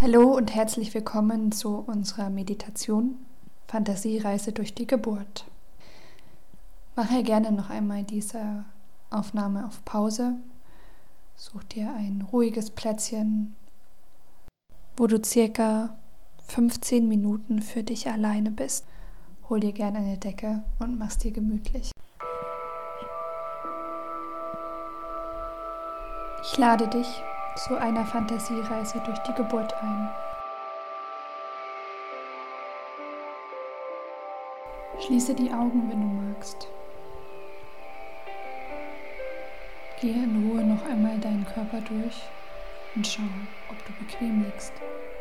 Hallo und herzlich willkommen zu unserer Meditation Fantasiereise durch die Geburt. Mache gerne noch einmal diese Aufnahme auf Pause. Such dir ein ruhiges Plätzchen, wo du circa 15 Minuten für dich alleine bist. Hol dir gerne eine Decke und mach's dir gemütlich. Ich lade dich zu einer Fantasiereise durch die Geburt ein. Schließe die Augen, wenn du magst. Gehe in Ruhe noch einmal deinen Körper durch und schau, ob du bequem liegst.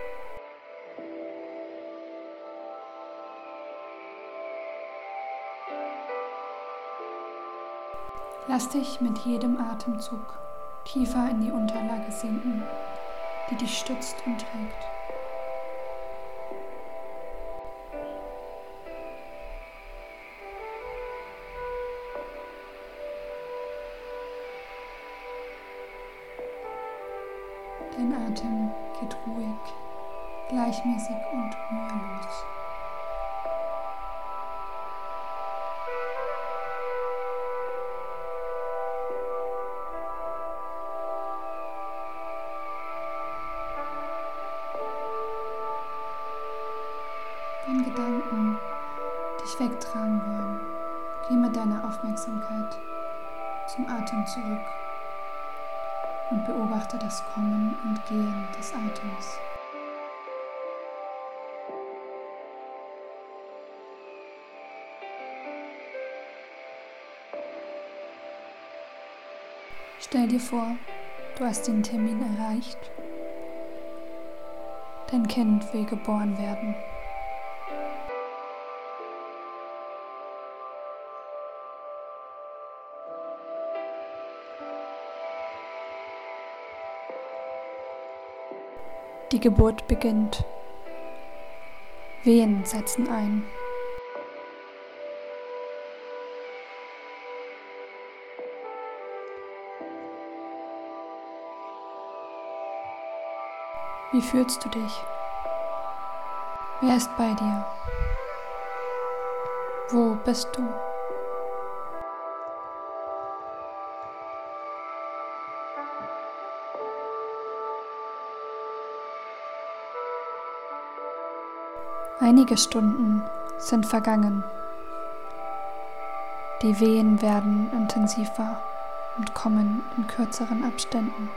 Lass dich mit jedem Atemzug tiefer in die Unterlage sinken, die dich stützt und trägt. Dein Atem geht ruhig, gleichmäßig und mühelos. Wenn Gedanken dich wegtragen wollen, geh mit deiner Aufmerksamkeit zum Atem zurück und beobachte das Kommen und Gehen des Atems. Stell dir vor, du hast den Termin erreicht. Dein Kind will geboren werden. Die Geburt beginnt. Wehen setzen ein. Wie fühlst du dich? Wer ist bei dir? Wo bist du? Einige Stunden sind vergangen. Die Wehen werden intensiver und kommen in kürzeren Abständen.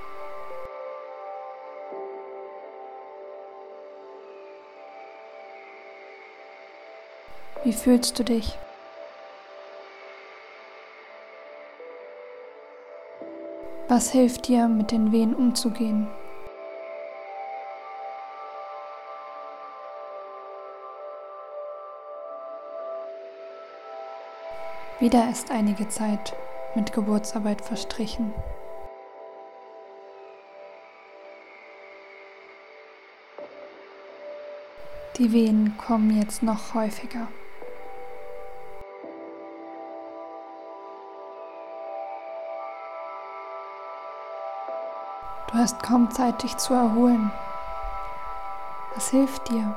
Wie fühlst du dich? Was hilft dir, mit den Wehen umzugehen? Wieder ist einige Zeit mit Geburtsarbeit verstrichen. Die Wehen kommen jetzt noch häufiger. Du hast kaum Zeit, dich zu erholen. Was hilft dir?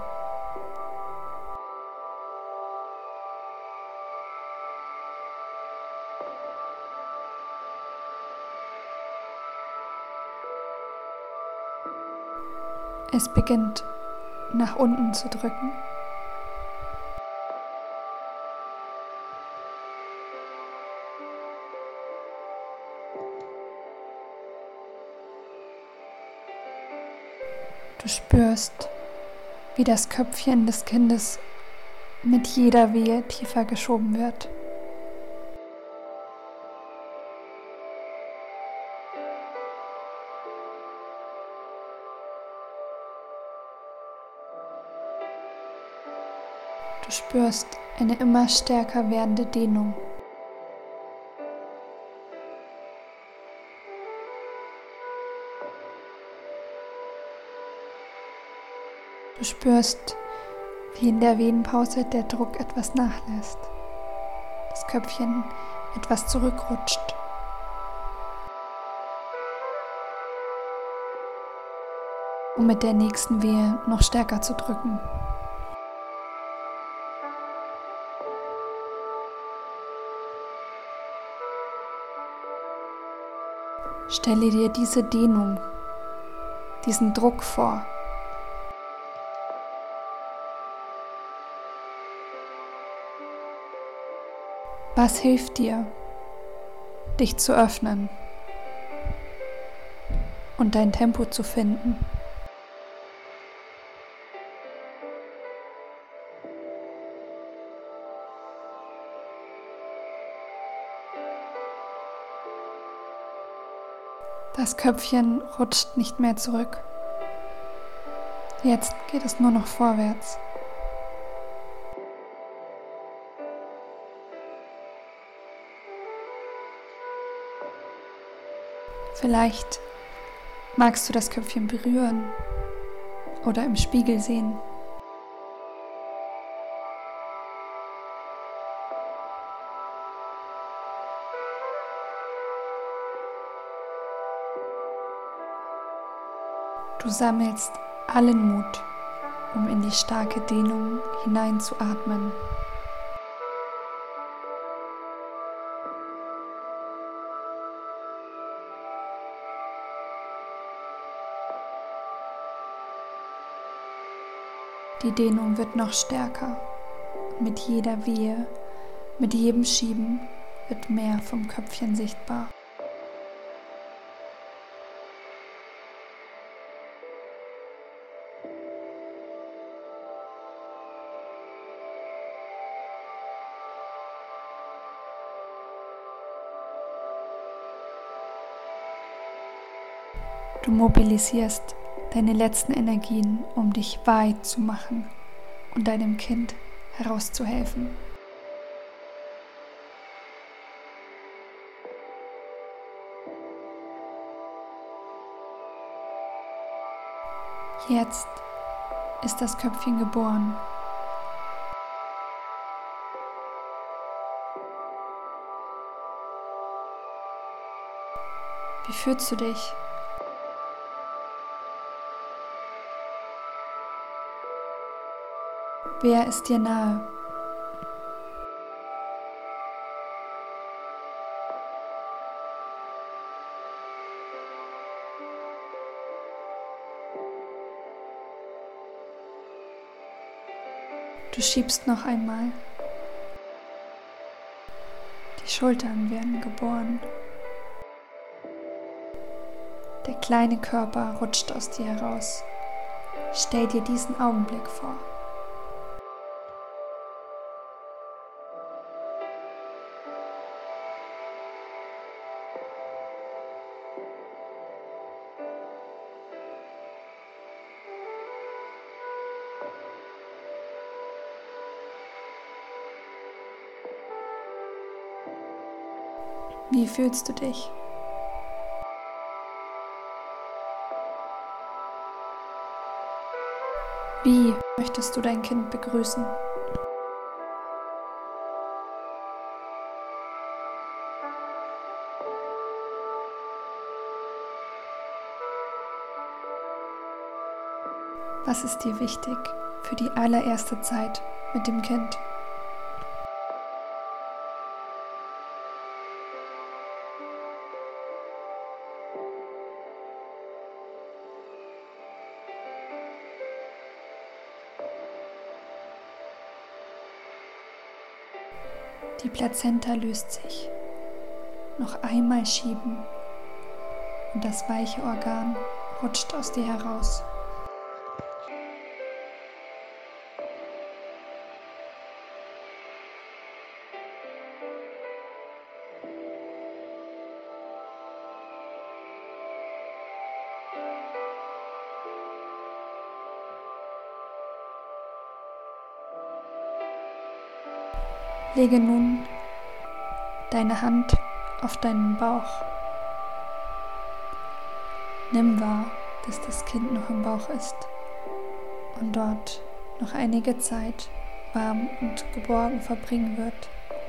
Es beginnt, nach unten zu drücken. Du spürst, wie das Köpfchen des Kindes mit jeder Wehe tiefer geschoben wird. Du spürst eine immer stärker werdende Dehnung. Du spürst, wie in der Venenpause der Druck etwas nachlässt, das Köpfchen etwas zurückrutscht. um mit der nächsten Wehe noch stärker zu drücken. Stelle dir diese Dehnung, diesen Druck vor. Was hilft dir, dich zu öffnen und dein Tempo zu finden? Das Köpfchen rutscht nicht mehr zurück. Jetzt geht es nur noch vorwärts. Vielleicht magst du das Köpfchen berühren oder im Spiegel sehen. Du sammelst allen Mut, um in die starke Dehnung hineinzuatmen. Die Dehnung wird noch stärker und mit jeder Wehe, mit jedem Schieben wird mehr vom Köpfchen sichtbar. Du mobilisierst deine letzten Energien, um dich weit zu machen und deinem Kind herauszuhelfen. Jetzt ist das Köpfchen geboren. Wie fühlst du dich? Wer ist dir nahe? Du schiebst noch einmal. Die Schultern werden geboren. Der kleine Körper rutscht aus dir heraus. Stell dir diesen Augenblick vor. Wie fühlst du dich? Wie möchtest du dein Kind begrüßen? Was ist dir wichtig für die allererste Zeit mit dem Kind? Die Plazenta löst sich. Noch einmal schieben und das weiche Organ rutscht aus dir heraus. Lege nun deine Hand auf deinen Bauch. Nimm wahr, dass das Kind noch im Bauch ist und dort noch einige Zeit warm und geborgen verbringen wird,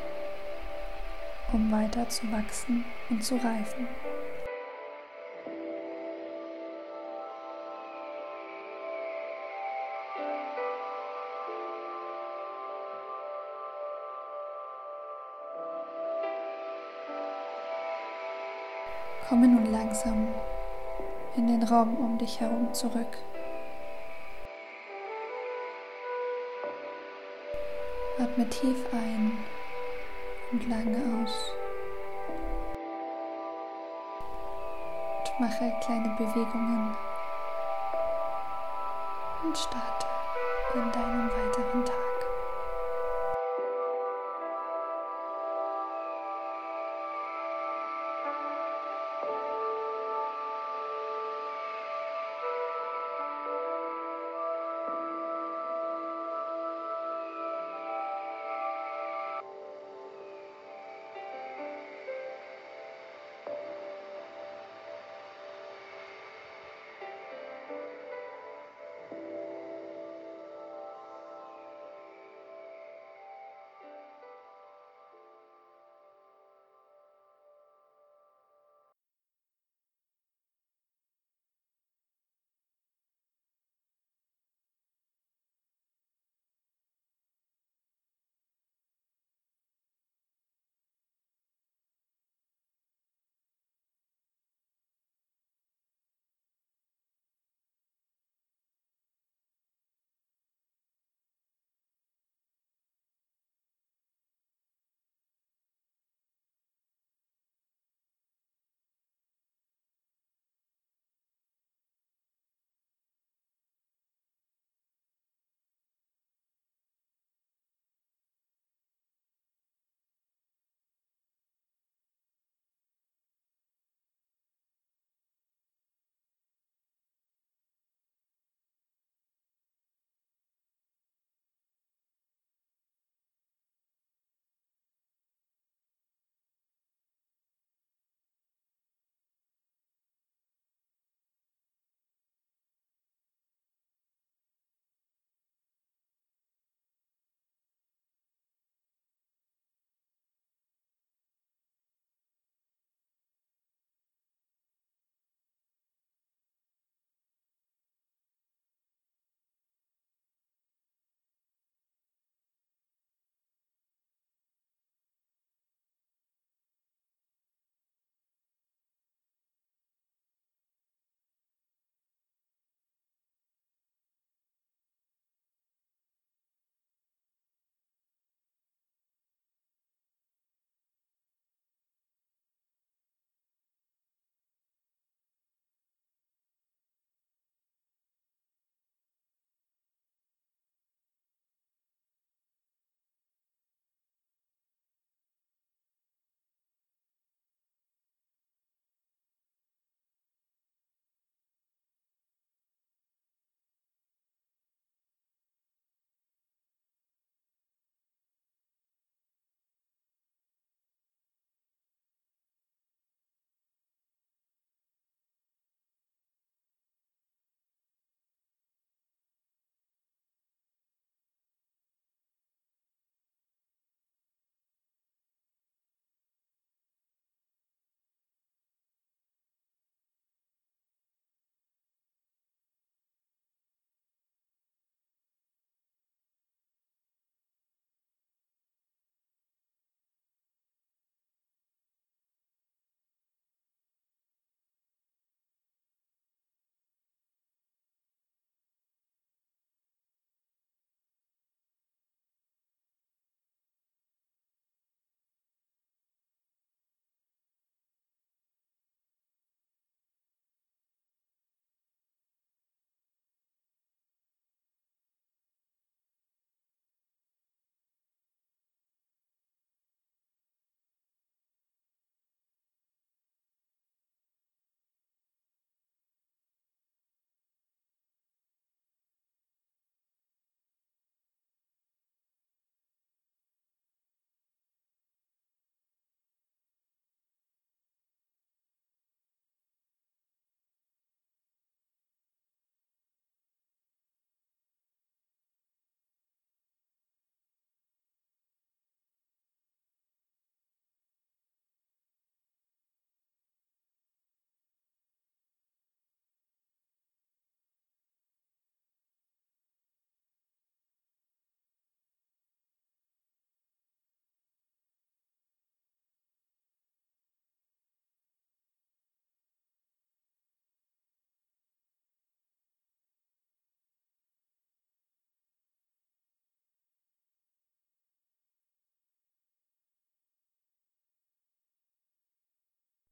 um weiter zu wachsen und zu reifen. Komme nun langsam in den Raum um dich herum zurück. Atme tief ein und lange aus. Und mache kleine Bewegungen und starte in deinen weiteren Tag.